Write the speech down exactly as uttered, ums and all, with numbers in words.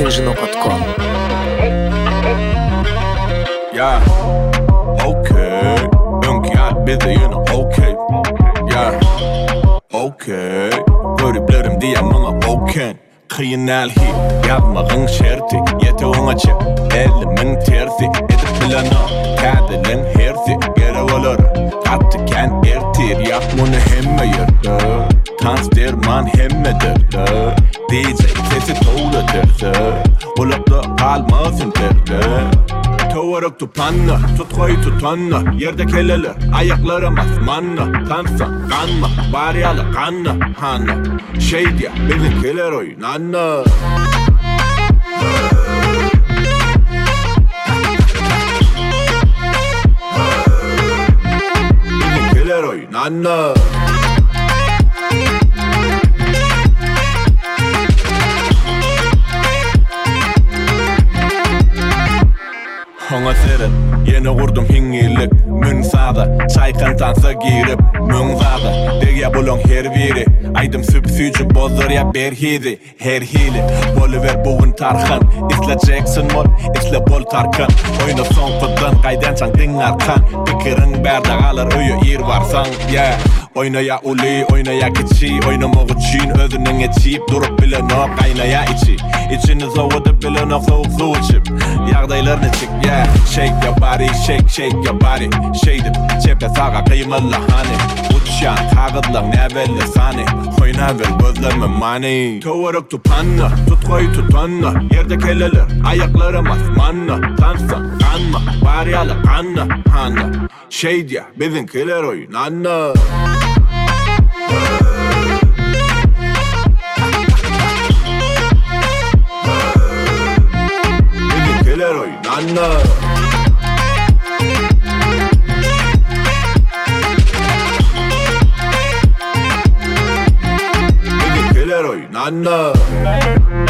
kinji nokta com. Yeah, okay. Önkü al bizi yine okay. Yeah, okay. Görüplerim diye bana okay. Kıyın elhi, yapmağın şerti. Yeti onaçı, elimin tersi. Edip bilana, kadilin hersi. Gerek olur, kattıken ertir. Yap bunu hemme yırtı. Tans derman hemmedir. D J sesi toğladır. Olup da kalmasın derdi. Tovarık tutanna, tutkoy tutanna. Yerde keleler, ayaklarım asmanna. Tansa, kanma, bari ala kanna, hanna. Şey diye, bizimkiler oynanna. Bizimkiler oynanna. Ona serin, yeni kurdum hingilik. Mün sağda, çaykan tansa girip. Mün sağda, dege bulun her biri. Aydım süpsücü bozdur ya berhizi. Her hili, boluver bugün tarkan. İsle Jackson mol, isle bol tarkan. Oyna son kuddan, kaydan çankın arkan. Pikirin berda kalır, öyle ir varsan. Yeah. Oynaya uli, oynaya kiçi. Oynamak için özünün içip. Durup bile no kaynaya içi. İçini soğudup bile no soğuk su içip. Yağdaylarını çık, yeah. Shake your body, shake, shake your body. Şeydim, cepte sağa kıymalı hani. Uçan, kağıdlan ne belli sani. Oyna ver gözlerime mani. Tovarık tutanna, tutkoy tutanna. Yerde keleler, ayaklarım asmanna. Tansa, kanma, bari ala kanna, hanna. Şey diye, bizimkiler oynanna. Bizimkiler oynanna. Bizimkiler oynanna.